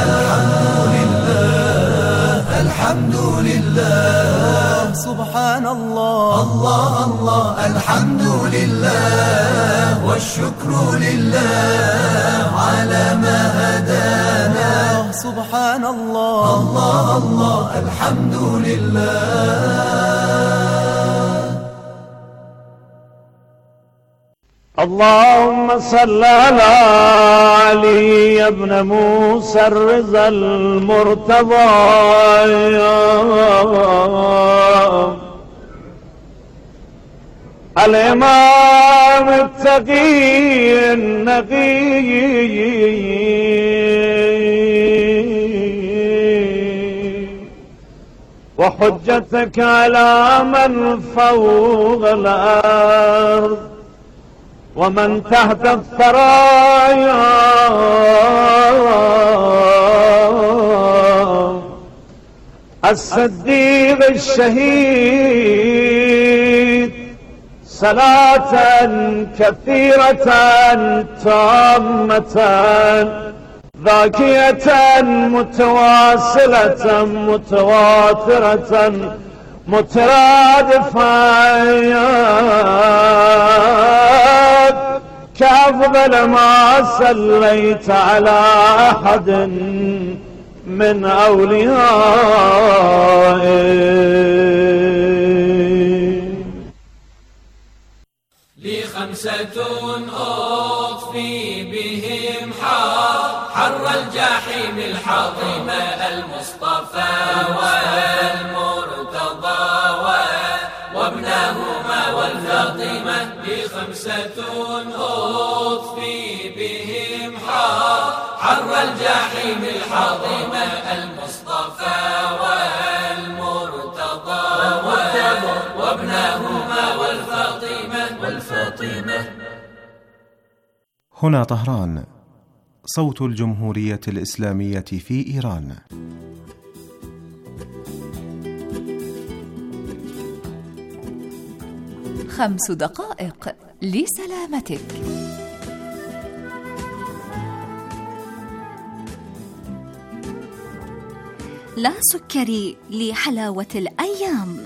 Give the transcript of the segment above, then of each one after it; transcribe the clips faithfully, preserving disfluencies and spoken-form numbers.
الحمد لله سبحان الله الله الله الحمد لله والشكر لله على ما هدانا سبحان الله الله الله الحمد لله. اللهم صل على علي بن موسى الرضا المرتضى الإمام التقي النقي وحجتك على من فوق الأرض ومن تحت الثرايا الصديق الشهيد صلاة كثيرة تامة ذاكية متواصلة متواترة مترادفة كأفضل ما صليت على أحد من أوليائي. لي خمسة أطفي بهم حار حر الجحيم الحاطم المصطفى والمرتضى وابنهما والفاطمة. لي خمسة أطفي بهم حار حر الجحيم الحاطم المصطفى والمرتضى وابنهما والفاطمة والفاطمة. هنا طهران، صوت الجمهورية الإسلامية في إيران. خمس دقائق لسلامتك. لا سكري لحلاوة الأيام.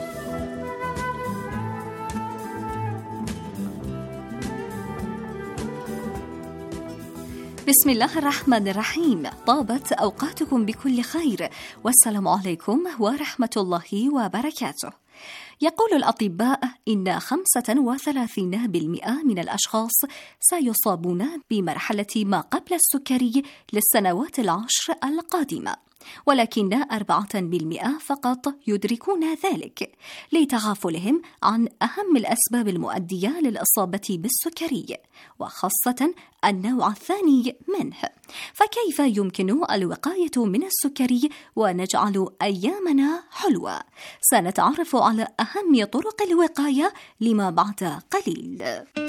بسم الله الرحمن الرحيم. طابت أوقاتكم بكل خير، والسلام عليكم ورحمة الله وبركاته. يقول الأطباء إن خمسة وثلاثين بالمئة من الأشخاص سيصابون بمرحلة ما قبل السكري للسنوات العشر القادمة، ولكن أربعة بالمئة فقط يدركون ذلك لتغافلهم عن أهم الأسباب المؤدية للإصابة بالسكري، وخاصة النوع الثاني منه. فكيف يمكن الوقاية من السكري ونجعل أيامنا حلوة؟ سنتعرف على أهم طرق الوقاية لما بعد قليل.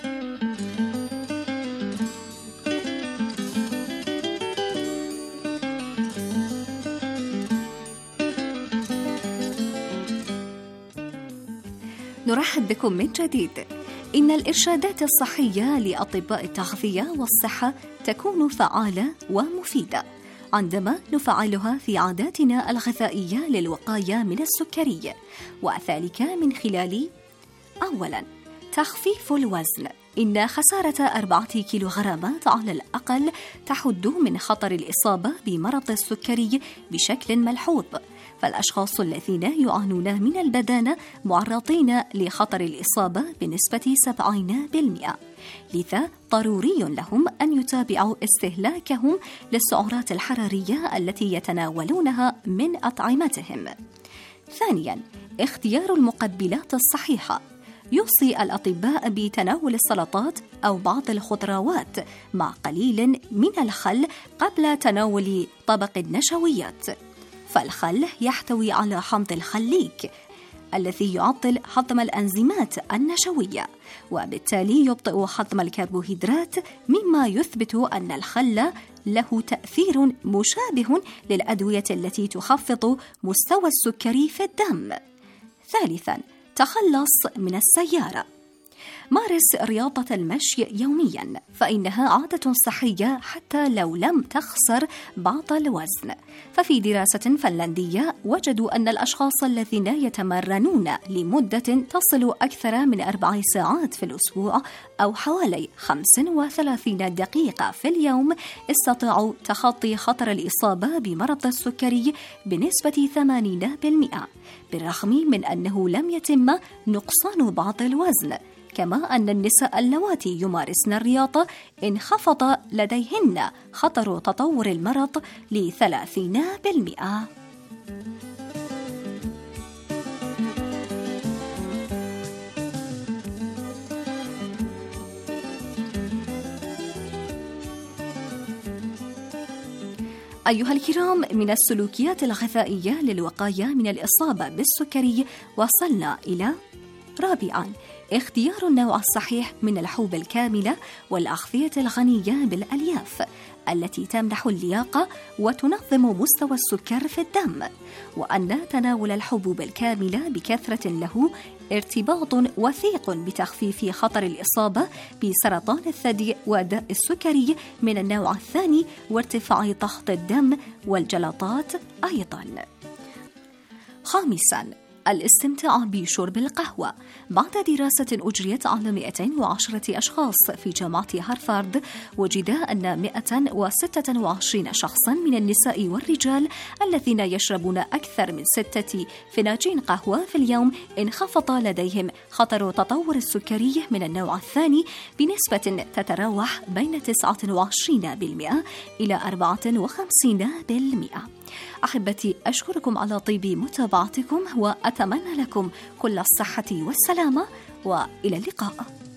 نرحب بكم من جديد. إن الإرشادات الصحية لأطباء التغذية والصحة تكون فعالة ومفيدة عندما نفعلها في عاداتنا الغذائية للوقاية من السكري، وذلك من خلال: أولاً، تخفيف الوزن. إن خسارة أربعة كيلوغرامات على الأقل تحد من خطر الإصابة بمرض السكري بشكل ملحوظ، فالأشخاص الذين يعانون من البدانة معرضين لخطر الإصابة بنسبة سبعين بالمئة. لذا ضروري لهم أن يتابعوا استهلاكهم للسعرات الحرارية التي يتناولونها من أطعمتهم. ثانياً، اختيار المقبلات الصحيحة. يوصي الأطباء بتناول السلطات أو بعض الخضروات مع قليل من الخل قبل تناول طبق النشويات، فالخل يحتوي على حمض الخليك الذي يعطل هضم الأنزيمات النشوية، وبالتالي يبطئ هضم الكربوهيدرات، مما يثبت أن الخل له تأثير مشابه للأدوية التي تخفض مستوى السكري في الدم. ثالثاً، تخلص من السيارة. مارس رياضة المشي يوميا، فإنها عادة صحية حتى لو لم تخسر بعض الوزن. ففي دراسة فنلندية وجدوا أن الأشخاص الذين يتمرنون لمدة تصل أكثر من أربع ساعات في الأسبوع أو حوالي خمس وثلاثين دقيقة في اليوم استطاعوا تخطي خطر الإصابة بمرض السكري بنسبة ثمانين بالمئة، بالرغم من أنه لم يتم نقصان بعض الوزن. كما أن النساء اللواتي يمارسن الرياضة انخفض لديهن خطر تطور المرض لثلاثين بالمئة. أيها الكرام، من السلوكيات الغذائية للوقاية من الإصابة بالسكري وصلنا إلى رابعاً اختيار النوع الصحيح من الحبوب الكاملة والأغذية الغنية بالألياف التي تمنح اللياقة وتنظم مستوى السكر في الدم، وأن تناول الحبوب الكاملة بكثرة له ارتباط وثيق بتخفيف خطر الإصابة بسرطان الثدي وداء السكري من النوع الثاني وارتفاع ضغط الدم والجلطات أيضاً. خامساً الاستمتاع بشرب القهوة. بعد دراسة أجريت على مئتين وعشرة أشخاص في جامعة هارفارد، وجد أن مئة وستة وعشرين شخصاً من النساء والرجال الذين يشربون أكثر من ستة فناجين قهوة في اليوم انخفض لديهم خطر تطور السكري من النوع الثاني بنسبة تتراوح بين تسعة وعشرين بالمئة إلى أربعة وخمسين بالمئة. أحبتي، أشكركم على طيب متابعتكم وأتمنى لكم كل الصحة والسلامة، وإلى اللقاء.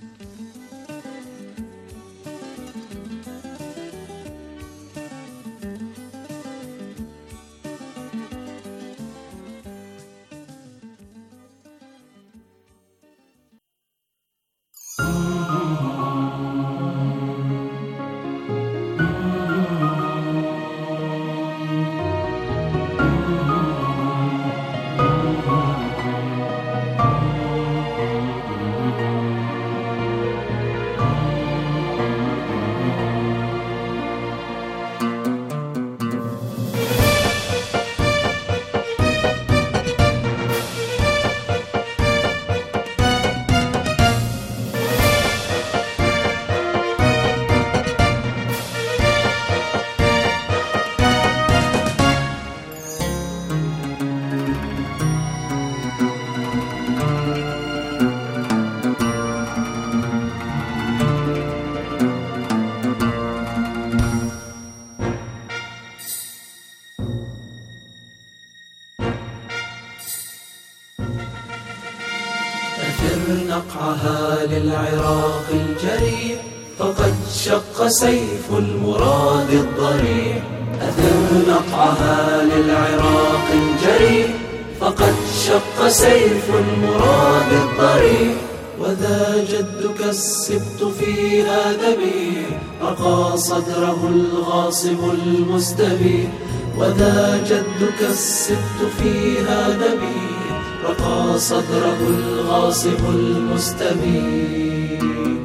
نقعها للعراق الجريح فقد شق سيف المراد الضريح. أثر نقعها للعراق الجريح فقد شق سيف المراد الضريح. وذا جدك السبط فيها ذبيح رقى صدره الغاصب المستبيح. وذا جدك السبط فيها ذبيح رقى صدره الغاصب المستبيح.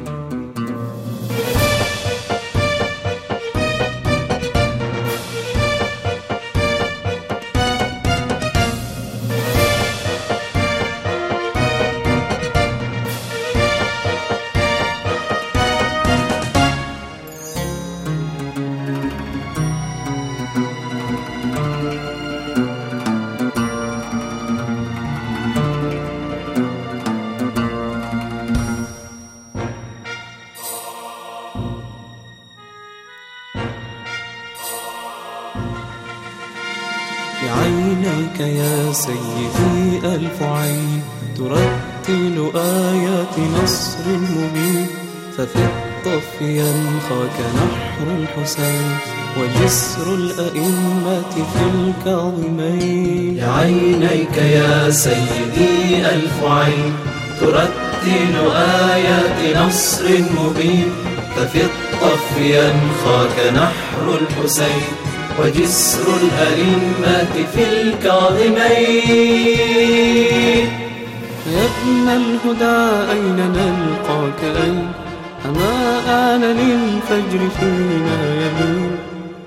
بعينيك يا سيدي ألف عين ترتل آيات نصر مبين. ففي الطف ينخاك نحر الحسين وجسر الأئمة في الكاظمين. بعينيك يا سيدي ألف عين ترتل آيات نصر مبين. ففي الطف ينخاك نحر الحسين وجسر الأئمة في الكاظمين. يا ابن الهدى أين نلقاك أين؟ أما آن للفجر فينا يمين.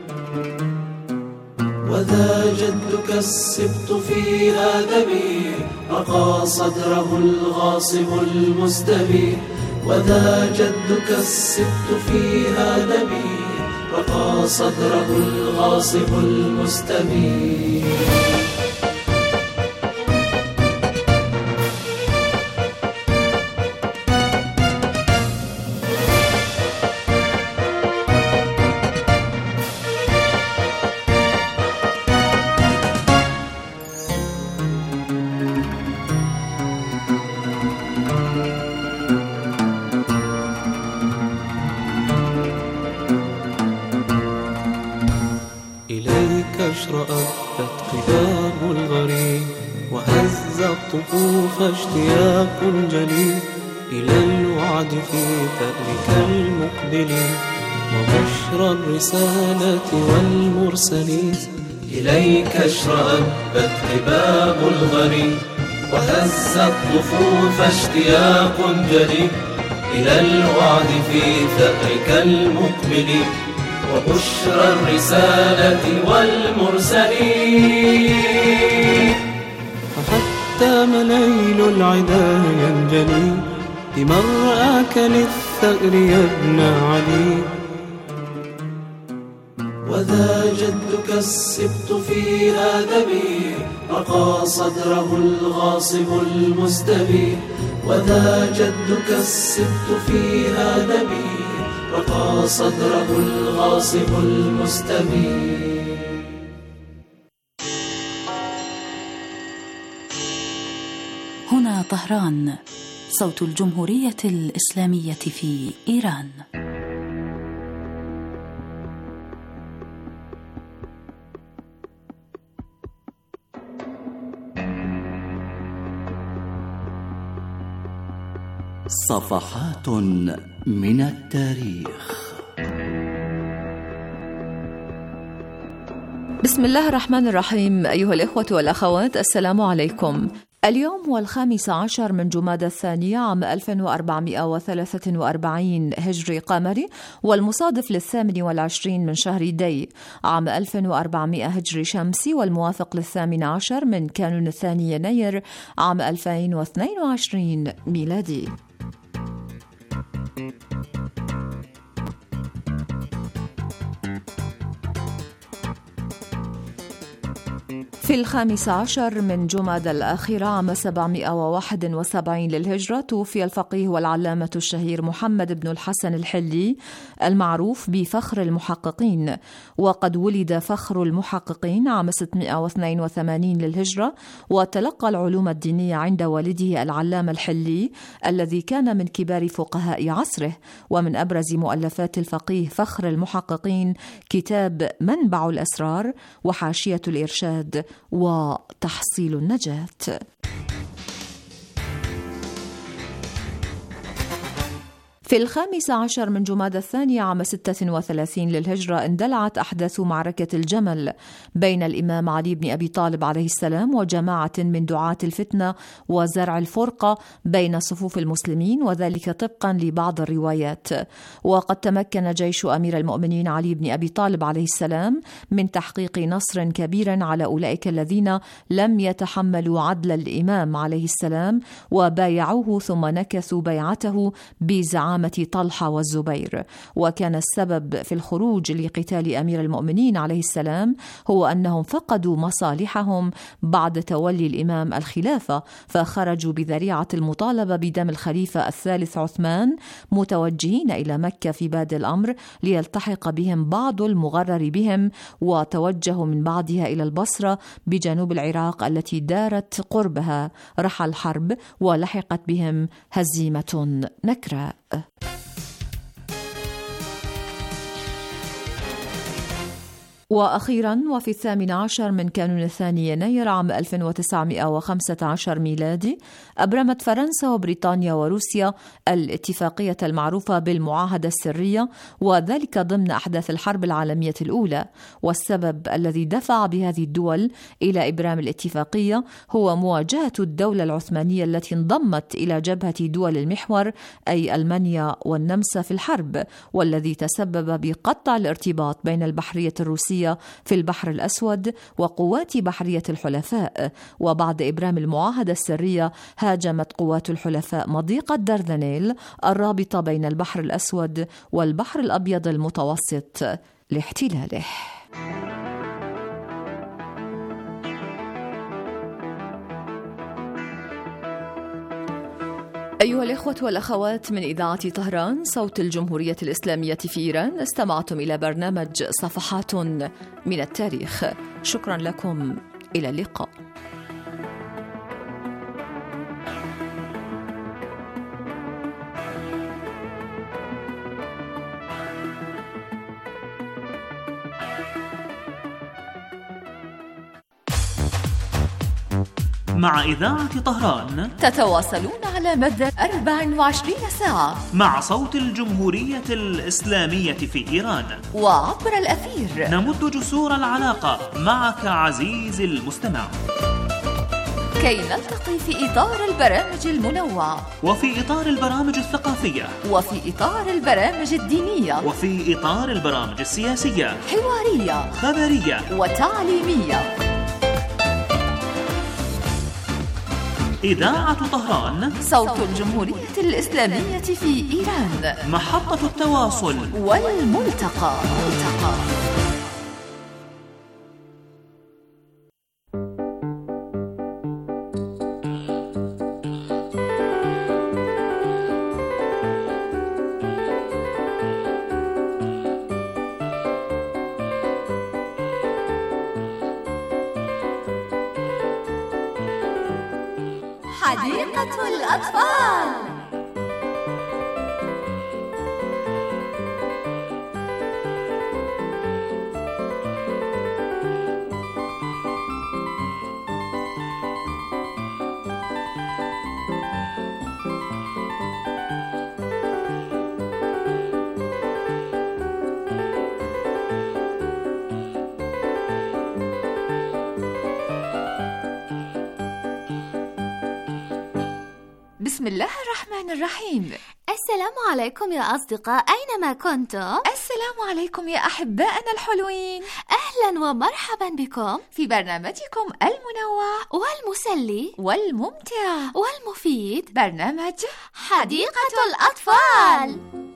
وذا جدك السبط في آدمي رقى صدره الغاصب المستبين. وذا جدك السبط في آدمي رقى صدره الغاصب المستبين. اشرأت قباب الغريب وهز الطفوف اشتياق جليل إلى الوعد في ثأرك المقبل وبشرى الرسالة والمرسلين. إليك اشرأت قباب الغريب وهز الطفوف اشتياق جليل إلى الوعد في ثأرك المقبل وبشرى الرسالة والمرسلين. فحتى مليل العدا ينجلي بمرآك للثأر يا ابن علي. وذا جدك السبط في آدمي رقى صدره الغاصب المستبين. وذا جدك السبط في آدمي رقى صدره الغاصب المستبين. هنا طهران، صوت الجمهورية الإسلامية في إيران. صفحات من التاريخ. بسم الله الرحمن الرحيم. أيها الإخوة والأخوات، السلام عليكم. اليوم هو الخامس عشر من جمادى الثانية عام ألف وأربعمائة وثلاثة وأربعين هجري قمري، والمصادف للثامن والعشرين من شهر دي عام ألف وأربعمائة هجري شمسي، والموافق للثامن عشر من كانون الثاني يناير عام ألفين واثنين وعشرين ميلادي. في الخامس عشر من جمادى الآخرة عام سبعمائة وواحد وسبعين للهجرة توفي الفقيه والعلامة الشهير محمد بن الحسن الحلي المعروف بفخر المحققين. وقد ولد فخر المحققين عام ستمائة واثنين وثمانين للهجرة، وتلقى العلوم الدينية عند والده العلامة الحلي الذي كان من كبار فقهاء عصره. ومن أبرز مؤلفات الفقيه فخر المحققين كتاب منبع الأسرار وحاشية الإرشاد وتحصيل النجاة. في الخامس عشر من جمادى الثانية عام ستة وثلاثين للهجرة اندلعت أحداث معركة الجمل بين الإمام علي بن أبي طالب عليه السلام وجماعة من دعاة الفتنة وزرع الفرقة بين صفوف المسلمين، وذلك طبقا لبعض الروايات. وقد تمكن جيش أمير المؤمنين علي بن أبي طالب عليه السلام من تحقيق نصر كبير على أولئك الذين لم يتحملوا عدل الإمام عليه السلام وبايعوه ثم نكثوا بيعته بزعامة طلحة والزبير. وكان السبب في الخروج لقتال أمير المؤمنين عليه السلام هو أنهم فقدوا مصالحهم بعد تولي الإمام الخلافة، فخرجوا بذريعة المطالبة بدم الخليفة الثالث عثمان متوجهين إلى مكة في بادئ الأمر ليلتحق بهم بعض المغرر بهم، وتوجهوا من بعدها إلى البصرة بجنوب العراق التي دارت قربها رحى الحرب، ولحقت بهم هزيمة نكراء. وأخيرا وفي الثامن عشر من كانون الثاني يناير عام ألف وتسعمائة وخمسة عشر ميلادي أبرمت فرنسا وبريطانيا وروسيا الاتفاقية المعروفة بالمعاهدة السرية، وذلك ضمن أحداث الحرب العالمية الأولى. والسبب الذي دفع بهذه الدول إلى إبرام الاتفاقية هو مواجهة الدولة العثمانية التي انضمت إلى جبهة دول المحور أي ألمانيا والنمسا في الحرب، والذي تسبب بقطع الارتباط بين البحرية الروسية في البحر الأسود وقوات بحرية الحلفاء. وبعد إبرام المعاهدة السرية هاجمت قوات الحلفاء مضيق الدردنيل الرابطة بين البحر الأسود والبحر الأبيض المتوسط لاحتلاله. أيها الإخوة والأخوات من إذاعة طهران صوت الجمهورية الإسلامية في إيران، استمعتم إلى برنامج صفحات من التاريخ. شكرا لكم، إلى اللقاء. مع إذاعة طهران تتواصلون على مدى أربع وعشرين ساعة مع صوت الجمهورية الإسلامية في إيران وعبر الأثير. نمد جسور العلاقة معك عزيزي المستمع كي نلتقي في إطار البرامج المنوعة وفي إطار البرامج الثقافية وفي إطار البرامج الدينية وفي إطار البرامج السياسية، حوارية، خبرية وتعليمية. إذاعة طهران صوت الجمهورية الإسلامية في إيران، محطة التواصل والملتقى. ملتقى. حديقة الأطفال. بسم الله الرحمن الرحيم. السلام عليكم يا أصدقاء، أينما كنتم. السلام عليكم يا أحبائنا الحلوين. أهلا ومرحبا بكم في برنامجكم المنوع والمسلي والممتع والمفيد، برنامج حديقة الأطفال.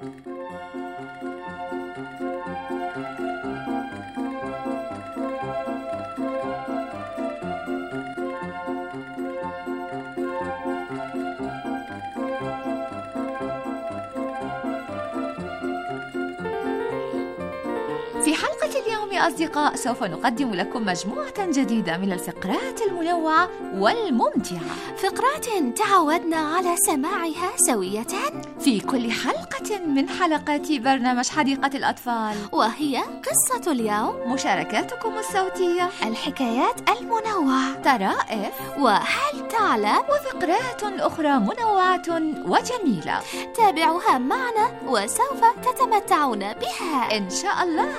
في حلقة اليوم يا أصدقاء سوف نقدم لكم مجموعة جديدة من الفقرات المنوعة والممتعة، فقرات تعودنا على سماعها سوية في كل حلقة من حلقات برنامج حديقة الأطفال، وهي قصة اليوم، مشاركاتكم الصوتية، الحكايات المنوعة، طرائف، وهل تعلم، وفقرات أخرى منوعة وجميلة. تابعوها معنا وسوف تتمتعون بها إن شاء الله.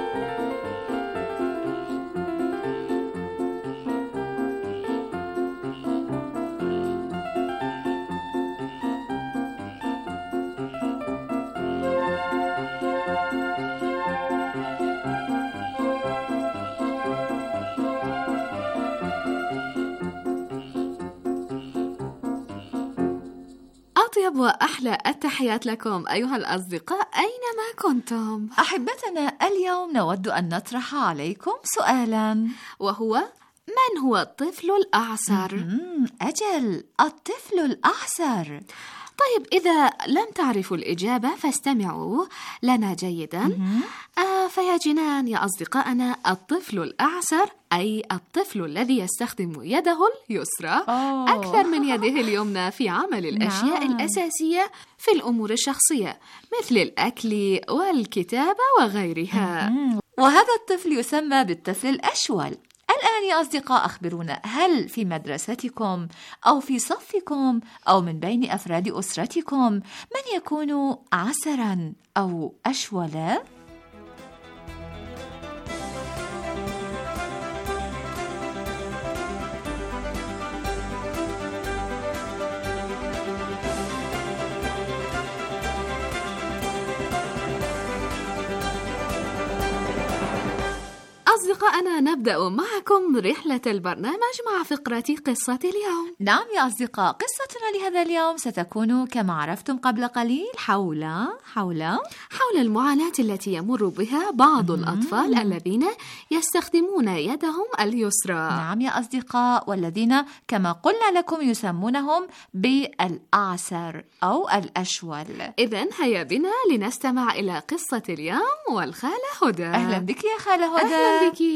أطيب وأحلى التحيات لكم أيها الأصدقاء أينما كنتم. أحبتنا، اليوم نود أن نطرح عليكم سؤالا، وهو: من هو الطفل الأعسر؟ أجل، الطفل الأعسر. طيب إذا لم تعرفوا الإجابة فاستمعوا لنا جيدا. آه فيا جنان يا أصدقائنا، الطفل الأعسر أي الطفل الذي يستخدم يده اليسرى أوه. أكثر من يده اليمنى في عمل الأشياء نعم. الأساسية في الأمور الشخصية مثل الأكل والكتابة وغيرها. وهذا الطفل يسمى بالطفل الأشول. الآن يا أصدقاء أخبرونا، هل في مدرستكم أو في صفكم أو من بين أفراد أسرتكم من يكون عسرا أو أشولا؟ أصدقائنا، نبدأ معكم رحلة البرنامج مع فقرة قصة اليوم. نعم يا أصدقاء، قصتنا لهذا اليوم ستكون كما عرفتم قبل قليل حول حول حول المعاناة التي يمر بها بعض الأطفال الذين يستخدمون يدهم اليسرى. نعم يا أصدقاء، والذين كما قلنا لكم يسمونهم بالأعسر أو الأشول. إذن هيا بنا لنستمع إلى قصة اليوم والخالة هدى. أهلا بك يا خالة هدى. أهلا بك.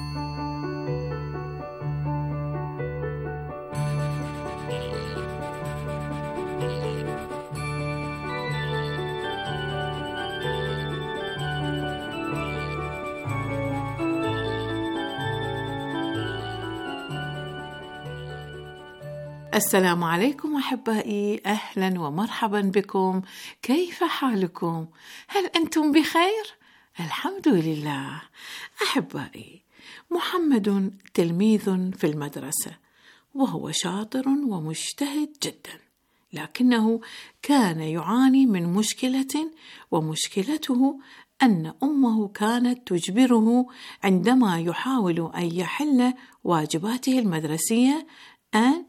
السلام عليكم أحبائي، أهلا ومرحبا بكم. كيف حالكم؟ هل أنتم بخير؟ الحمد لله. أحبائي، محمد تلميذ في المدرسة وهو شاطر ومجتهد جدا، لكنه كان يعاني من مشكلة، ومشكلته أن أمه كانت تجبره عندما يحاول أن يحل واجباته المدرسية أن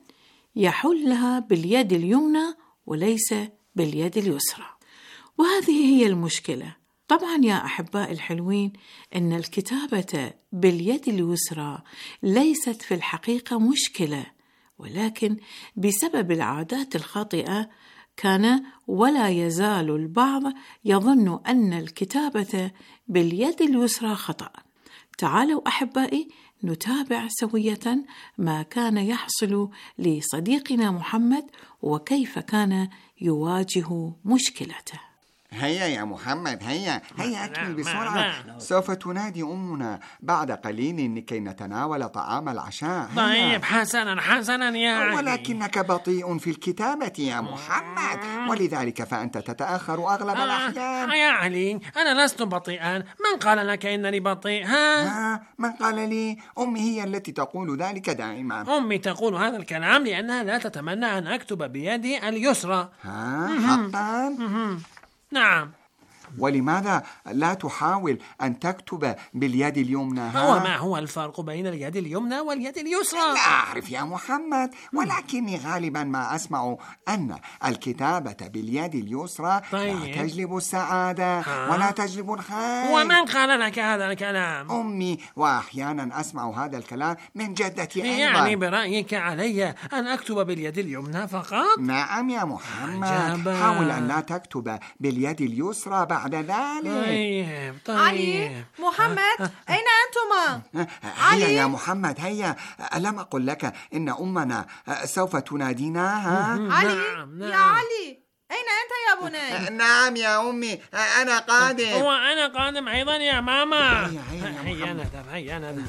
يحلها باليد اليمنى وليس باليد اليسرى، وهذه هي المشكلة. طبعا يا أحباء الحلوين، إن الكتابة باليد اليسرى ليست في الحقيقة مشكلة، ولكن بسبب العادات الخاطئة كان ولا يزال البعض يظن أن الكتابة باليد اليسرى خطأ. تعالوا أحبائي نتابع سوية ما كان يحصل لصديقنا محمد وكيف كان يواجه مشكلته. هيا يا محمد، هيا هيا أكمل بسرعة، سوف تنادي أمنا بعد قليل لكي نتناول طعام العشاء. طيب حسنا حسنا يا علي، ولكنك بطيء في الكتابة يا محمد، ولذلك فأنت تتأخر أغلب آه الأحيان. يا علي، أنا لست بطيئا. من قال لك إنني بطيء؟ ها؟ ها؟ من قال لي؟ أمي هي التي تقول ذلك دائما. أمي تقول هذا الكلام لأنها لا تتمنى أن أكتب بيدي اليسرى. ها؟ حقا؟ نعم. ولماذا لا تحاول أن تكتب باليد اليمنى؟ وما هو الفرق بين اليد اليمنى واليد اليسرى؟ لا أعرف يا محمد، ولكني غالبا ما أسمع أن الكتابة باليد اليسرى طيب. لا تجلب السعادة ها؟ ولا تجلب الخير. ومن قال لك هذا الكلام؟ أمي، وأحيانا أسمع هذا الكلام من جدتي أيضا. يعني برأيك علي أن أكتب باليد اليمنى فقط؟ نعم يا محمد، عجبا. حاول أن لا تكتب باليد اليسرى بعد ذلك. طيب طيب. علي، محمد، أين أنتما؟ هيا يا محمد، هيا. ألم أقل لك إن أمنا سوف تنادينا؟ علي، نعم نعم. يا علي، أين أنت يا بني؟ نعم يا أمي، أنا قادم. وأنا قادم أيضا يا ماما. هيا هيا هيا نذهب، هيا نذهب.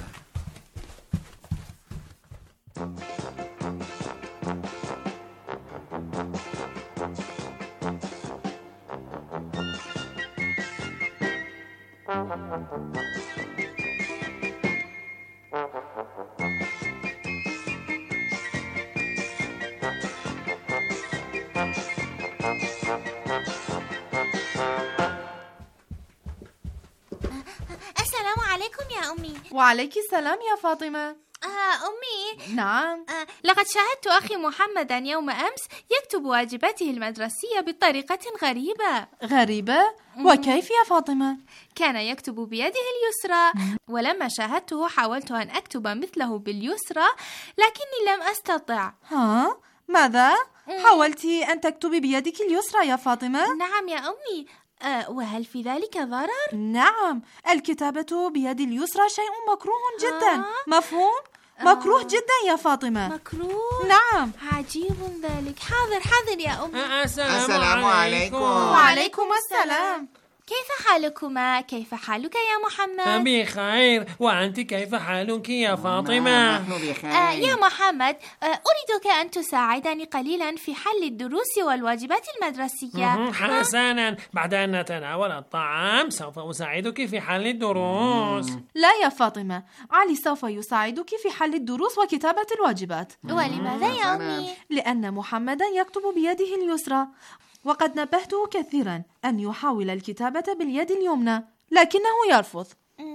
السلام عليكم يا أمي. وعليك السلام يا فاطمة. آه أمي. نعم. آه لقد شاهدت أخي محمدا يوم أمس يكتب واجباته المدرسية بطريقة غريبة. غريبة؟ وكيف يا فاطمة؟ كان يكتب بيده اليسرى، ولما شاهدته حاولت أن أكتب مثله باليسرى لكني لم أستطع. ها؟ ماذا؟ حاولت أن تكتبي بيدك اليسرى يا فاطمة؟ نعم يا أمي. أه وهل في ذلك ضرر؟ نعم، الكتابة بيد اليسرى شيء مكروه جدا. آه؟ مفهوم؟ مكروه آه. جدا يا فاطمة. مكروه؟ نعم. عجيب ذلك. حاضر حاضر يا أمي. السلام, السلام عليكم. وعليكم السلام. كيف حالكما؟ كيف حالك يا محمد؟ بخير. وأنت كيف حالك يا فاطمة؟ نحن بخير. آه يا محمد، آه أريدك أن تساعدني قليلا في حل الدروس والواجبات المدرسية. حسنا، بعد أن نتناول الطعام سوف أساعدك في حل الدروس. لا يا فاطمة، علي سوف يساعدك في حل الدروس وكتابة الواجبات. ولماذا يا أمي؟ لأن محمدا يكتب بيده اليسرى، وقد نبهته كثيرا أن يحاول الكتابة باليد اليمنى، لكنه يرفض.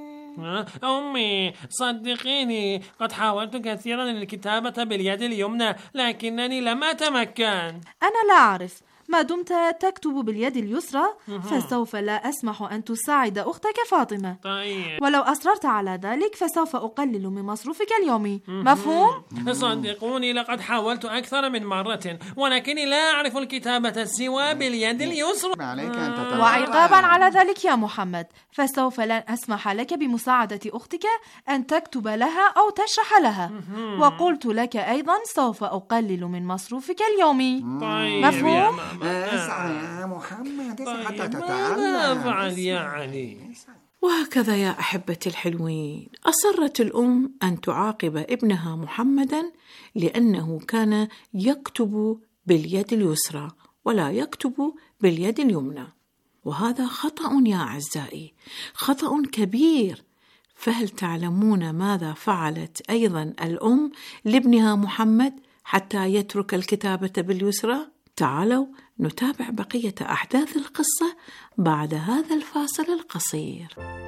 أمي صدقيني، قد حاولت كثيرا الكتابة باليد اليمنى لكنني لم أتمكن. أنا لا أعرف، ما دمت تكتب باليد اليسرى فسوف لا أسمح أن تساعد أختك فاطمة. طيب. ولو أصررت على ذلك فسوف أقلل من مصروفك اليومي. مفهوم؟ صدقوني لقد حاولت أكثر من مرة ولكني لا أعرف الكتابة سوى باليد اليسرى. وعقابا على ذلك يا محمد فسوف لن أسمح لك بمساعدة أختك أن تكتب لها أو تشرح لها. وقلت لك أيضا سوف أقلل من مصروفك اليومي. طيب. مفهوم؟ اسعى يا محمد، اسعى حتى تتعلم. ماذا أفعل يا علي؟ وهكذا يا أحبتي الحلوين، أصرت الأم أن تعاقب ابنها محمدا لأنه كان يكتب باليد اليسرى ولا يكتب باليد اليمنى، وهذا خطأ يا أعزائي، خطأ كبير. فهل تعلمون ماذا فعلت أيضا الأم لابنها محمد حتى يترك الكتابة باليسرى؟ تعالوا نتابع بقية أحداث القصة بعد هذا الفاصل القصير.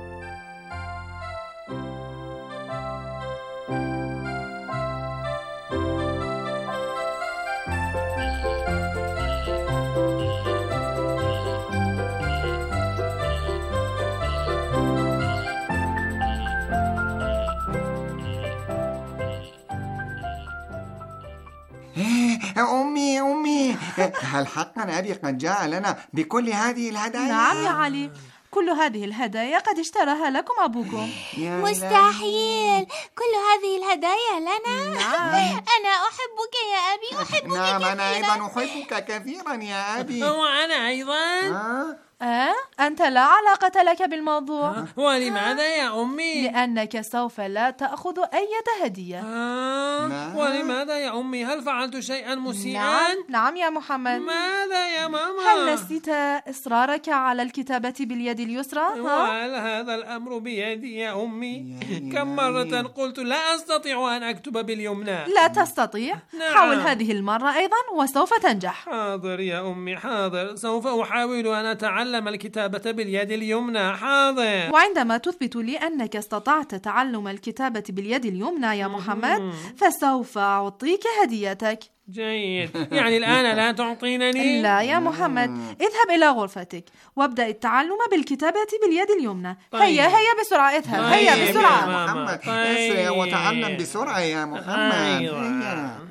أمي أمي، هل حقا أبي قد جاء لنا بكل هذه الهدايا؟ نعم يا علي، كل هذه الهدايا قد اشتراها لكم أبوكم. مستحيل، كل هذه الهدايا لنا؟ نعم. أنا أحبك يا أبي، أحبك نعم كثيرا. أنا أيضا أحبك كثيرا يا أبي. وأنا أيضا. آه؟ أه؟ أنت لا علاقة لك بالموضوع. أه؟ ولماذا يا أمي؟ لأنك سوف لا تأخذ أي هدية. أه؟ ولماذا يا أمي؟ هل فعلت شيئا مسيئا؟ نعم. نعم يا محمد. ماذا يا ماما؟ هل نسيت إصرارك على الكتابة باليد اليسرى؟ وهل هذا الأمر بيدي يا أمي؟ كم مرة قلت لا أستطيع أن أكتب باليمنى. لا تستطيع؟ نعم. حاول هذه المرة أيضا وسوف تنجح. حاضر يا أمي، حاضر، سوف أحاول أن أتعلم الكتابة باليد اليمنى. حاضر. وعندما تثبت لي أنك استطعت تعلم الكتابة باليد اليمنى يا محمد فسوف أعطيك هديتك. جيد، يعني الآن لا تعطينني؟ لا يا محمد، اذهب إلى غرفتك وابدأ التعلم بالكتابة باليد اليمنى. طيب. هيا هيا بسرعة، اذهب. طيب. هيا بسرعة يا محمد. طيب. اسرع وتعلم بسرعة يا محمد. أيوة. هيا.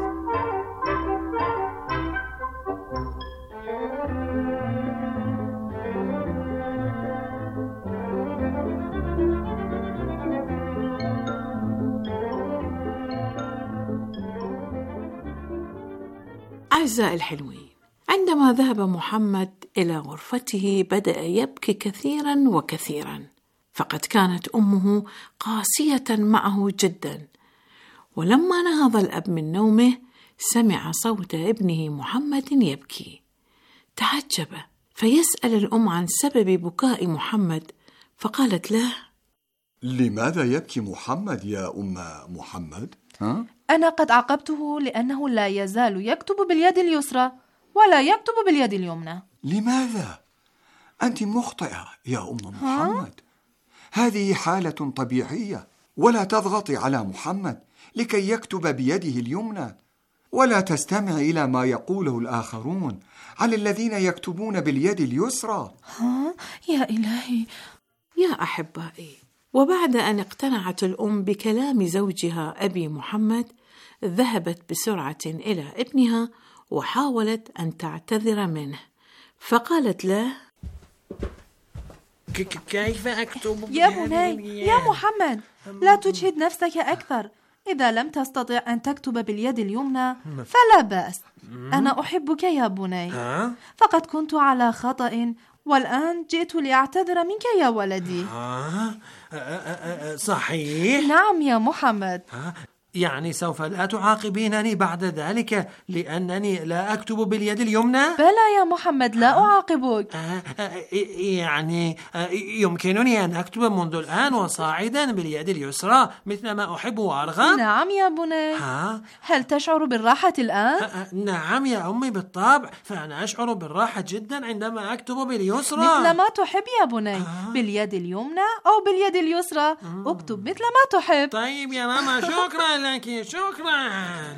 أعزائي الحلوين، عندما ذهب محمد إلى غرفته بدأ يبكي كثيرا وكثيرا، فقد كانت أمه قاسية معه جدا. ولما نهض الأب من نومه سمع صوت ابنه محمد يبكي، تعجب فيسأل الأم عن سبب بكاء محمد، فقالت له: لماذا يبكي محمد يا أم محمد؟ ها؟ أنا قد عاقبته لأنه لا يزال يكتب باليد اليسرى ولا يكتب باليد اليمنى. لماذا؟ أنت مخطئة يا أم محمد. هذه حالة طبيعية، ولا تضغطي على محمد لكي يكتب بيده اليمنى، ولا تستمع إلى ما يقوله الآخرون عن الذين يكتبون باليد اليسرى. ها؟ يا إلهي. يا أحبائي، وبعد أن اقتنعت الأم بكلام زوجها أبي محمد، ذهبت بسرعة إلى ابنها وحاولت أن تعتذر منه، فقالت له: كيف أكتب يا بني يا محمد، لا تجهد نفسك أكثر. إذا لم تستطع أن تكتب باليد اليمنى فلا بأس، أنا أحبك يا بني، فقد كنت على خطأ والآن جئت لأعتذر منك يا ولدي. صحيح؟ نعم يا محمد. يعني سوف لا تعاقبينني بعد ذلك لأنني لا أكتب باليد اليمنى؟ بلى يا محمد، لا أعاقبك. يعني يمكنني أن أكتب منذ الآن وصاعدا باليد اليسرى مثل ما أحب وأرغب؟ نعم يا بني. ها؟ هل تشعر بالراحة الآن؟ نعم يا أمي بالطبع، فأنا أشعر بالراحة جدا عندما أكتب باليسرى مثل ما تحب يا بني. باليد اليمنى أو باليد اليسرى اكتب مثل ما تحب. طيب يا ماما، شكرا لك، شكرا.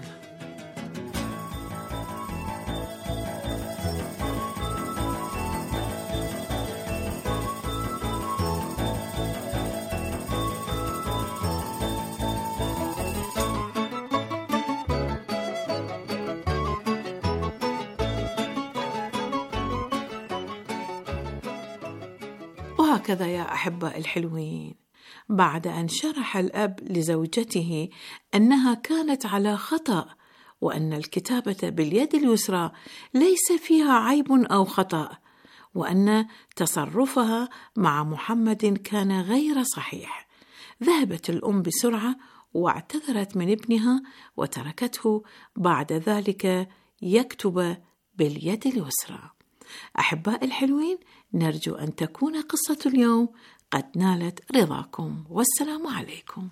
وهكذا يا أحباء الحلوين، بعد أن شرح الأب لزوجته أنها كانت على خطأ وأن الكتابة باليد اليسرى ليس فيها عيب أو خطأ، وأن تصرفها مع محمد كان غير صحيح، ذهبت الأم بسرعة واعتذرت من ابنها وتركته بعد ذلك يكتب باليد اليسرى. أحباء الحلوين، نرجو أن تكون قصة اليوم قد نالت رضاكم، والسلام عليكم.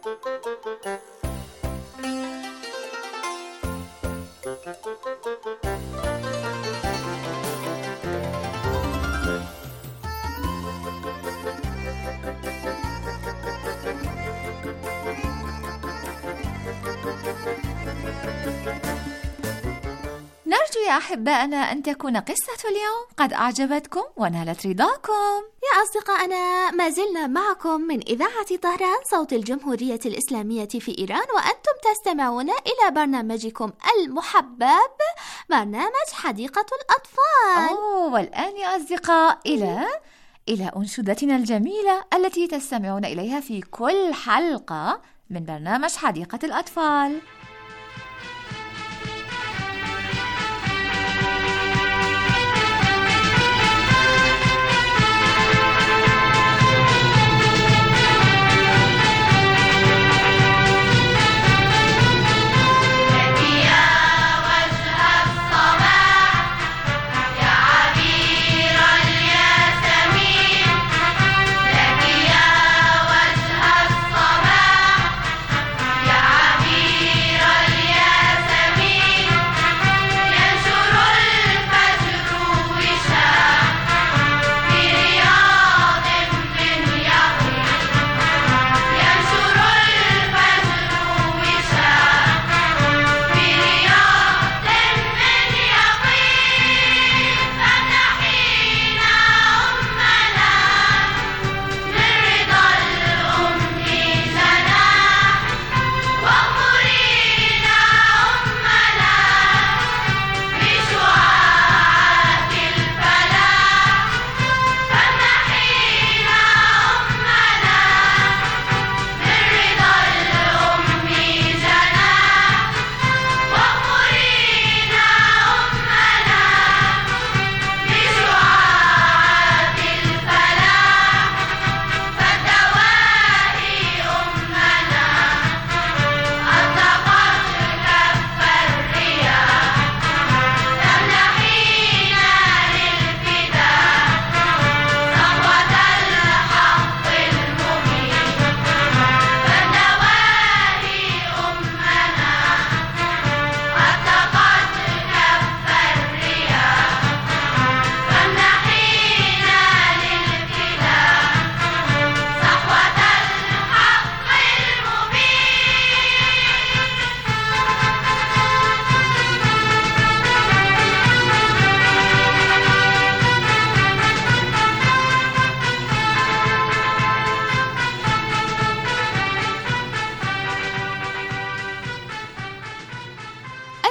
نرجو يا أحبائنا أن تكون قصة اليوم قد أعجبتكم ونالت رضاكم. يا أصدقائنا، ما زلنا معكم من إذاعة طهران صوت الجمهورية الإسلامية في إيران، وأنتم تستمعون إلى برنامجكم المحبب، برنامج حديقة الأطفال. أوه، والآن يا أصدقاء إلى إلى أنشودتنا الجميلة التي تستمعون إليها في كل حلقة من برنامج حديقة الأطفال. يا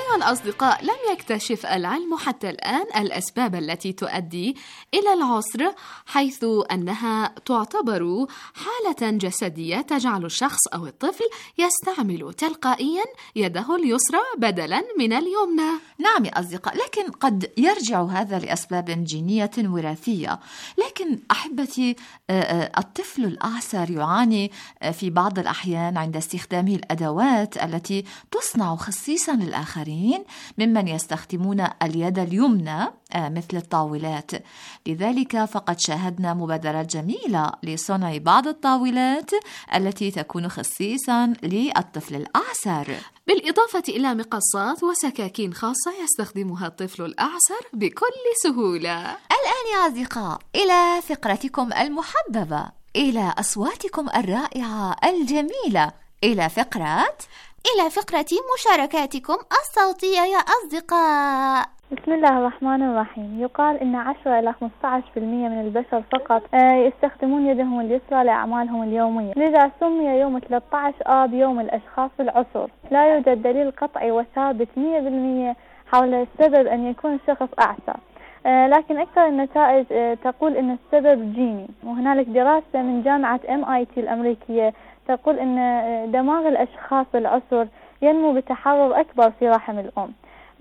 أيها الأصدقاء، لم يكتشف العلم حتى الآن الأسباب التي تؤدي إلى العسر، حيث أنها تعتبر حالة جسدية تجعل الشخص أو الطفل يستعمل تلقائيا يده اليسرى بدلا من اليمنى. نعم يا أصدقاء، لكن قد يرجع هذا لأسباب جينية وراثية. لكن أحبتي، الطفل الأعسر يعاني في بعض الأحيان عند استخدامه الأدوات التي تصنع خصيصا للآخرين ممن يستخدمون اليد اليمنى مثل الطاولات. لذلك فقد شاهدنا مبادرات جميلة لصنع بعض الطاولات التي تكون خصيصا للطفل الأعسر، بالإضافة إلى مقصات وسكاكين خاصة يستخدمها الطفل الأعسر بكل سهولة. الآن يا أصدقاء إلى فقرتكم المحببة، إلى أصواتكم الرائعة الجميلة، إلى فقرة إلى فقرة مشاركاتكم الصوتية يا أصدقاء. بسم الله الرحمن الرحيم. يقال إن عشرة إلى خمسة عشر بالمئة من البشر فقط يستخدمون يدهم اليسرى لأعمالهم اليومية، لذا سمي يوم ثلاثة عشر آب يوم الأشخاص العسر. لا يوجد دليل قطعي وثابت مئة بالمئة حول السبب أن يكون الشخص أعسر، لكن أكثر النتائج تقول أن السبب جيني. وهنالك دراسة من جامعة إم آي تي الأمريكية تقول أن دماغ الأشخاص العسر ينمو بتحرر أكبر في رحم الأم.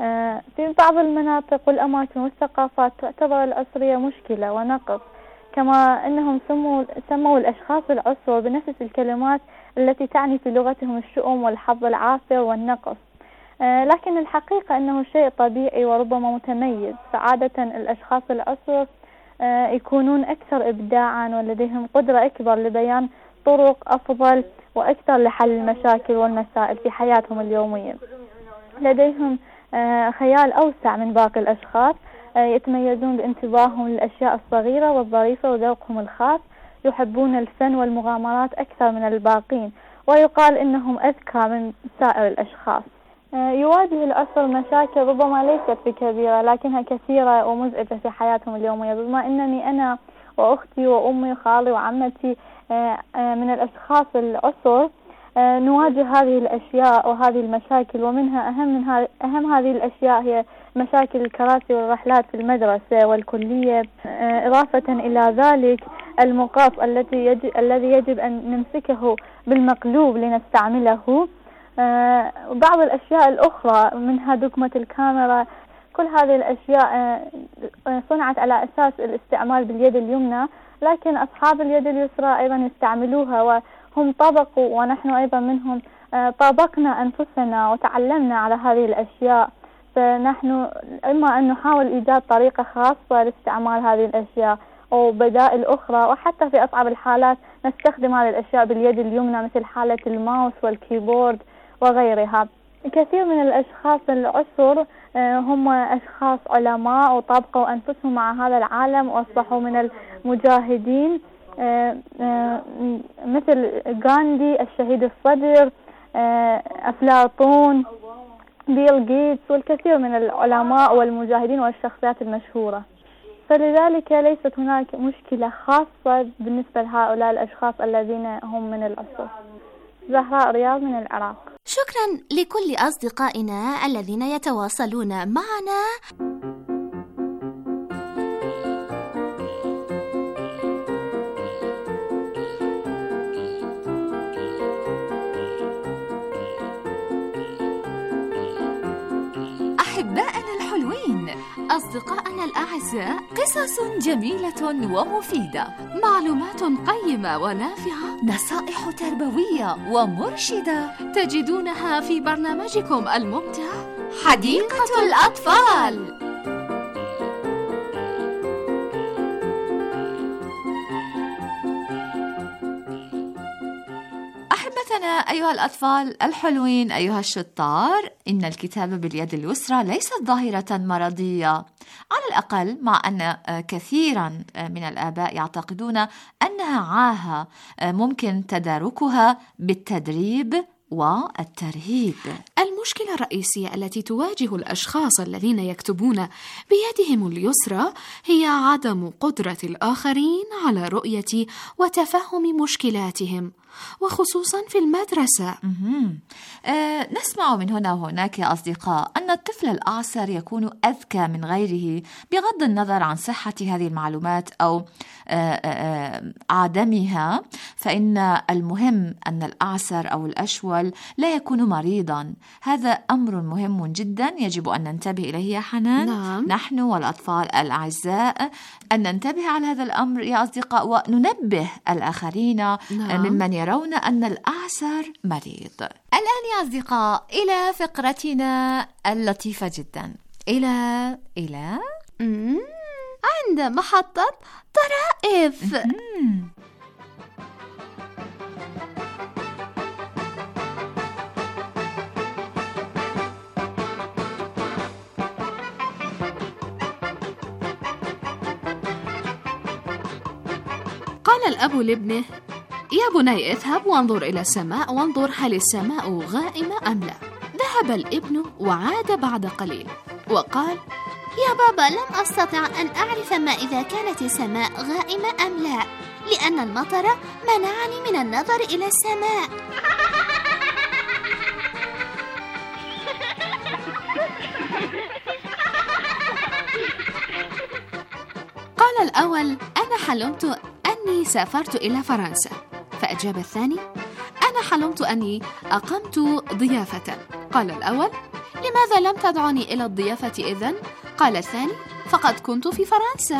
في بعض المناطق والأماكن والثقافات تعتبر العسرية مشكلة ونقص، كما أنهم سموا, سموا الأشخاص العسر بنفس الكلمات التي تعني في لغتهم الشؤم والحظ العاثر والنقص. لكن الحقيقة أنه شيء طبيعي وربما متميز. فعادة الأشخاص العسر يكونون أكثر إبداعا ولديهم قدرة أكبر لبيان طرق أفضل وأكثر لحل المشاكل والمسائل في حياتهم اليومية. لديهم خيال أوسع من باقي الأشخاص، يتميزون بانتباههم للأشياء الصغيرة والظريفة وذوقهم الخاص، يحبون الفن والمغامرات أكثر من الباقين، ويقال إنهم أذكى من سائر الأشخاص. يواجه العسر مشاكل ربما ليست بكبيرة لكنها كثيرة ومزعجة في حياتهم اليومية، بما أنني أنا وأختي وأمي وخالي وعمتي من الأشخاص العسر نواجه هذه الأشياء وهذه المشاكل، ومنها أهم من ها أهم هذه الأشياء هي مشاكل الكراسي والرحلات في المدرسة والكلية. إضافة إلى ذلك المقاف التي يجب الذي يجب أن نمسكه بالمقلوب لنستعمله، وبعض الأشياء الأخرى منها دقمة الكاميرا. كل هذه الأشياء صنعت على أساس الاستعمال باليد اليمنى، لكن أصحاب اليد اليسرى أيضا يستعملوها، وهم طبقوا ونحن أيضا منهم طابقنا أنفسنا وتعلمنا على هذه الأشياء. فنحن إما أن نحاول إيجاد طريقة خاصة لاستعمال هذه الأشياء أو بدائل أخرى، وحتى في أصعب الحالات نستخدم هذه الأشياء باليد اليمنى مثل حالة الماوس والكيبورد وغيرها. كثير من الأشخاص العسر هم أشخاص علماء وطابقوا أنفسهم مع هذا العالم وأصبحوا من المجاهدين، مثل غاندي الشهيد الصدر، أفلاطون، بيل جيتس، والكثير من العلماء والمجاهدين والشخصيات المشهورة. فلذلك ليست هناك مشكلة خاصة بالنسبة لهؤلاء الأشخاص الذين هم من العسر. زهراء رياض من العراق. شكرا لكل أصدقائنا الذين يتواصلون معنا. أحبائنا الحلوين، أصدقائنا الأعزاء، قصص جميلة ومفيدة، معلومات قيمة ونافعة، نصائح تربوية ومرشدة تجدونها في برنامجكم الممتع حديقة الأطفال. أحبتنا أيها الأطفال الحلوين، أيها الشطار، إن الكتابة باليد اليسرى ليست ظاهرة مرضية، على الأقل مع أن كثيرا من الآباء يعتقدون أنها عاهة ممكن تداركها بالتدريب والترهيب. المشكلة الرئيسية التي تواجه الأشخاص الذين يكتبون بيدهم اليسرى هي عدم قدرة الآخرين على رؤية وتفهم مشكلاتهم، وخصوصا في المدرسة. أه نسمع من هنا وهناك يا أصدقاء أن الطفل الأعسر يكون أذكى من غيره بغض النظر عن صحة هذه المعلومات أو أه أه عدمها، فإن المهم أن الأعسر أو الأشول لا يكون مريضا. هذا أمر مهم جدا يجب أن ننتبه إليه يا حنان. نعم. نحن والأطفال الأعزاء أن ننتبه على هذا الأمر يا أصدقاء، وننبه الآخرين نعم. ممن يرون أن الأعسر مريض. الآن يا أصدقاء إلى فقرتنا اللطيفة جدا، إلى إلى مم. عند محطة طرائف. قال الأب لابنه: يا بني اذهب وانظر إلى السماء وانظر هل السماء غائمة أم لا. ذهب الابن وعاد بعد قليل وقال: يا بابا، لم أستطع أن أعرف ما إذا كانت السماء غائمة أم لا، لأن المطر منعني من النظر إلى السماء. قال الأول: أنا حلمت أني سافرت إلى فرنسا. فأجاب الثاني: أنا حلمت أني أقمت ضيافة. قال الأول: لماذا لم تدعني إلى الضيافة إذن؟ قال الثاني: فقد كنت في فرنسا.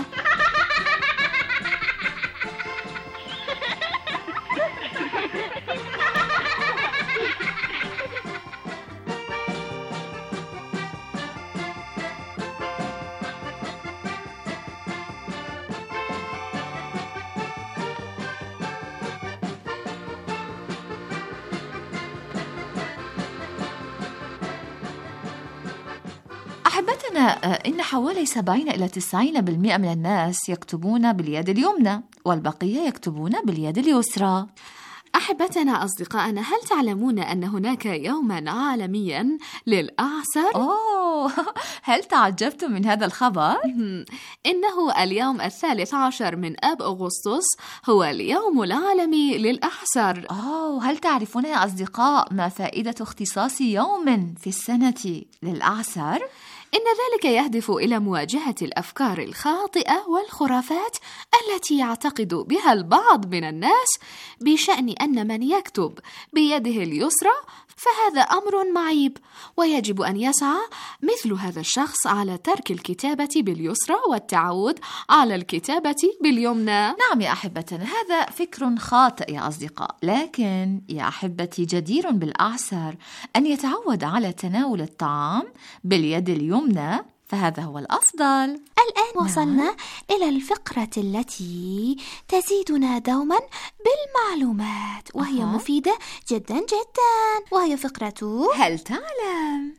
أحبتنا، إن حوالي سبعين إلى تسعين بالمئة من الناس يكتبون باليد اليمنى والبقية يكتبون باليد اليسرى. أحبتنا أصدقائنا، هل تعلمون أن هناك يوما عالميا للأعسر؟ أوه، هل تعجبتم من هذا الخبر؟ إنه اليوم الثالث عشر من آب أغسطس هو اليوم العالمي للأعسر. أوه، هل تعرفون يا أصدقاء ما فائدة اختصاص يوم في السنة للأعسر؟ إن ذلك يهدف إلى مواجهة الأفكار الخاطئة والخرافات التي يعتقد بها البعض من الناس بشأن أن من يكتب بيده اليسرى فهذا أمر معيب، ويجب أن يسعى مثل هذا الشخص على ترك الكتابة باليسرى والتعود على الكتابة باليمنى. نعم يا أحبتنا، هذا فكر خاطئ يا أصدقاء، لكن يا أحبتي جدير بالأعسر أن يتعود على تناول الطعام باليد اليمنى، فهذا هو الأفضل. الآن وصلنا إلى الفقرة التي تزيدنا دوما بالمعلومات، وهي أه. مفيدة جدا جدا، وهي فقرة هل تعلم؟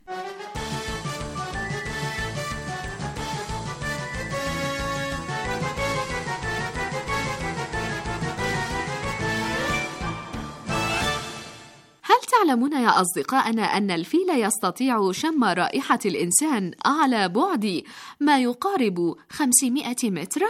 هل تعلمون يا أصدقائنا أن الفيل يستطيع شم رائحة الإنسان على بعد ما يقارب خمسمائة متر؟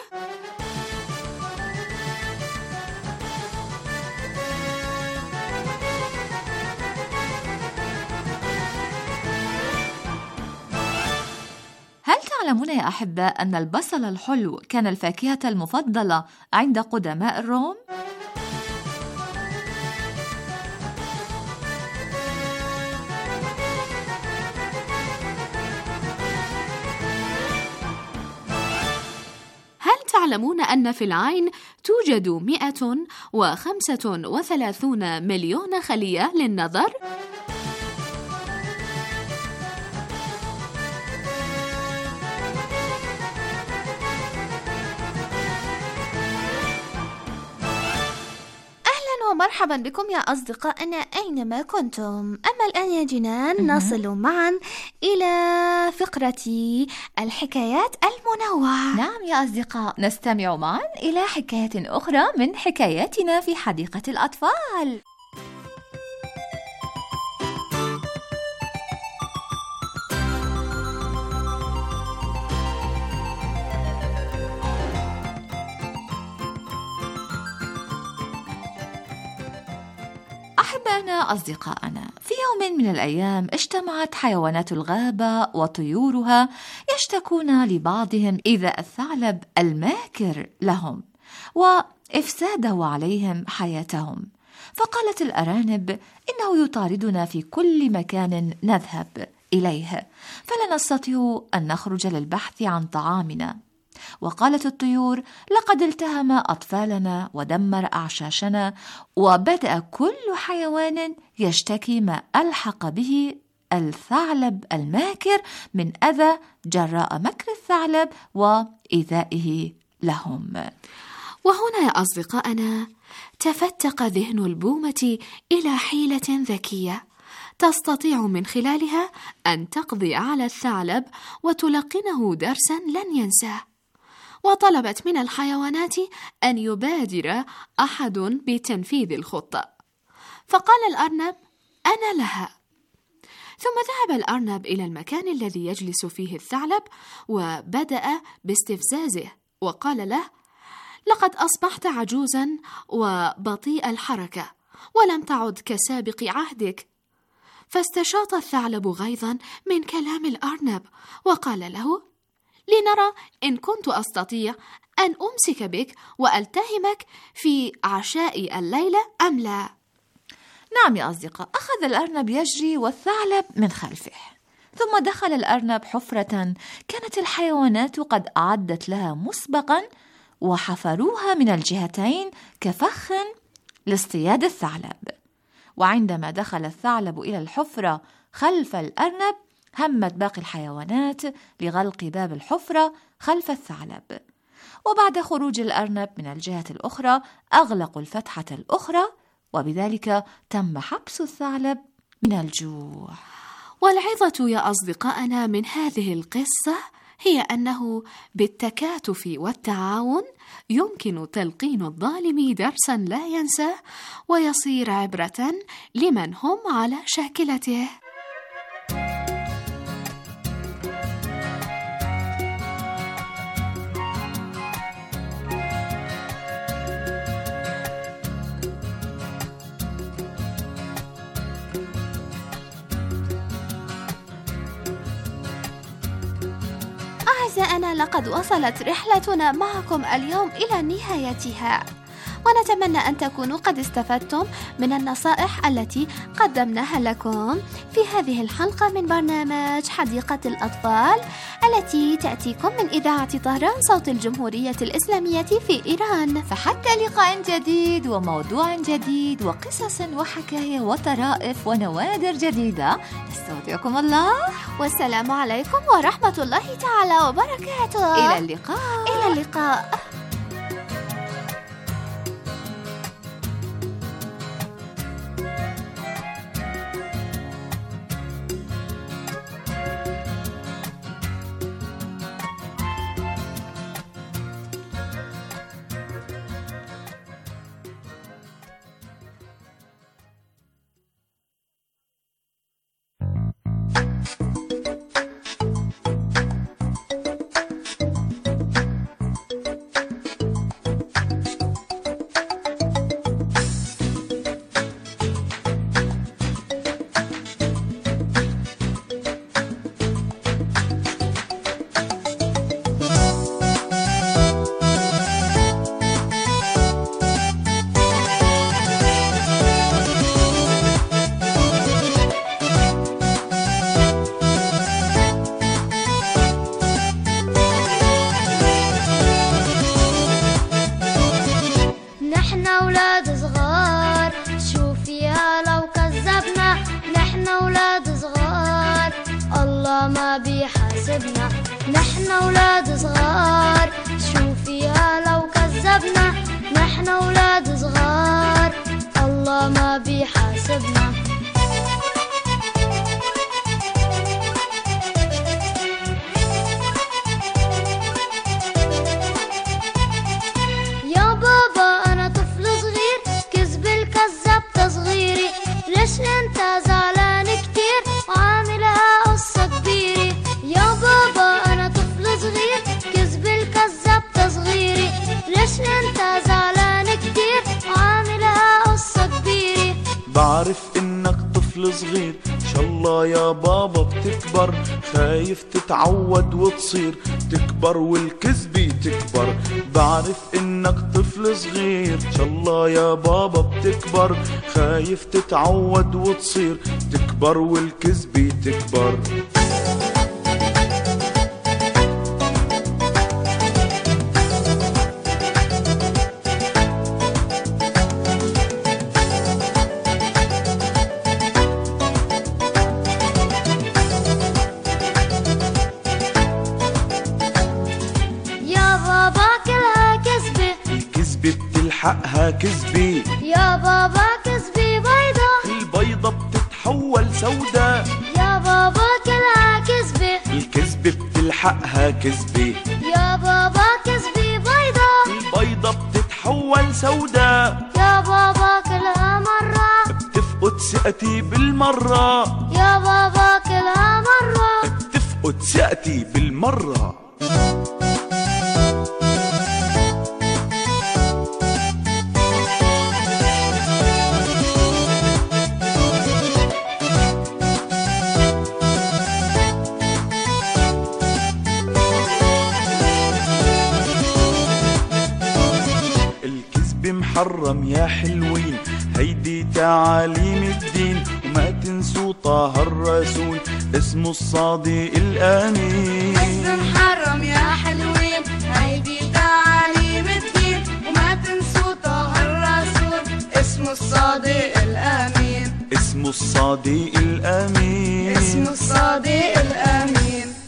هل تعلمون يا أحباء أن البصل الحلو كان الفاكهة المفضلة عند قدماء الروم؟ تعلمون أن في العين توجد مئة وخمسة وثلاثون مليون خلية للنظر؟ ومرحبا بكم يا أصدقائنا أينما كنتم. أما الآن يا جنان نصل معا إلى فقرة الحكايات المنوعة. نعم يا أصدقاء، نستمع معا إلى حكاية أخرى من حكاياتنا في حديقة الأطفال. أحبائنا أصدقائنا، في يوم من الأيام اجتمعت حيوانات الغابة وطيورها يشتكون لبعضهم إيذاء الثعلب الماكر لهم وإفساده عليهم حياتهم. فقالت الأرانب: إنه يطاردنا في كل مكان نذهب إليه، فلا نستطيع أن نخرج للبحث عن طعامنا. وقالت الطيور: لقد التهم أطفالنا ودمر أعشاشنا، وبدأ كل حيوان يشتكي ما ألحق به الثعلب الماكر من أذى جراء مكر الثعلب وإيذائه لهم. وهنا يا أصدقائنا تفتق ذهن البومة إلى حيلة ذكية تستطيع من خلالها أن تقضي على الثعلب وتلقنه درسا لن ينساه. وطلبت من الحيوانات أن يبادر أحد بتنفيذ الخطة، فقال الأرنب: أنا لها. ثم ذهب الأرنب إلى المكان الذي يجلس فيه الثعلب وبدأ باستفزازه، وقال له: لقد أصبحت عجوزا وبطيء الحركة ولم تعد كسابق عهدك. فاستشاط الثعلب غيظا من كلام الأرنب وقال له: لنرى إن كنت أستطيع أن أمسك بك وألتهمك في عشاء الليلة أم لا. نعم يا أصدقاء، أخذ الأرنب يجري والثعلب من خلفه، ثم دخل الأرنب حفرة كانت الحيوانات قد أعدت لها مسبقا وحفروها من الجهتين كفخ لاصطياد الثعلب. وعندما دخل الثعلب إلى الحفرة خلف الأرنب همت باقي الحيوانات لغلق باب الحفرة خلف الثعلب، وبعد خروج الأرنب من الجهة الأخرى أغلقوا الفتحة الأخرى، وبذلك تم حبس الثعلب من الجوع. والعظة يا أصدقائنا من هذه القصة هي أنه بالتكاتف والتعاون يمكن تلقين الظالم درسا لا ينساه ويصير عبرة لمن هم على شاكلته. أعزائنا، لقد وصلت رحلتنا معكم اليوم إلى نهايتها، ونتمنى أن تكونوا قد استفدتم من النصائح التي قدمناها لكم في هذه الحلقة من برنامج حديقة الأطفال التي تأتيكم من إذاعة طهران صوت الجمهورية الإسلامية في إيران. فحتى لقاء جديد وموضوع جديد وقصص وحكاية وطرائف ونوادر جديدة، نستودعكم الله، والسلام عليكم ورحمة الله تعالى وبركاته. إلى اللقاء. إلى اللقاء. ما بيحاسبنا، نحن أولاد صغار، شوفيها لو كذبنا، نحن أولاد صغار، الله ما بيحاسبنا. يا بابا أنا طفل صغير، كذب الكذاب تصغيري، ليش انت زعلان كتير وعاملها قصة كبيرة؟ يا بابا أنا طفل صغير، كذب الكذاب تصغيري، ليش انت زعلان كتير وعاملها قصة كبيرة؟ بعرف إنك طفل صغير، إن شاء الله يا بابا بتكبر، خايف تتعود وتصير تكبر والكذبة تكبر. بعرف إنك طفل صغير، إن شاء الله يا بابا بتكبر، خايف تتعود وتصير تكبر والكذبة تكبر. حقها كذبة يا بابا، كذبة بيضة، البيضة بتتحول سودا. يا بابا كلها كذبة، الكذبة بتلحقها كذبة. يا بابا كذبة بيضة، البيضة بتتحول سودا. يا بابا كلها مرة بتفقد ثقتي بالمرة. يا بابا كلها مرة بتفقد ثقتي بالمرة. محرم يا حلوين، هيدي تعاليم الدين، وما تنسوا طه الرسول اسمه الصادق الأمين. كذب محرم يا حلوين، هيدي تعاليم الدين، وما تنسوا طه الرسول اسمه الصادق الأمين. اسمه الصادق الأمين. اسمه الصادق الأمين.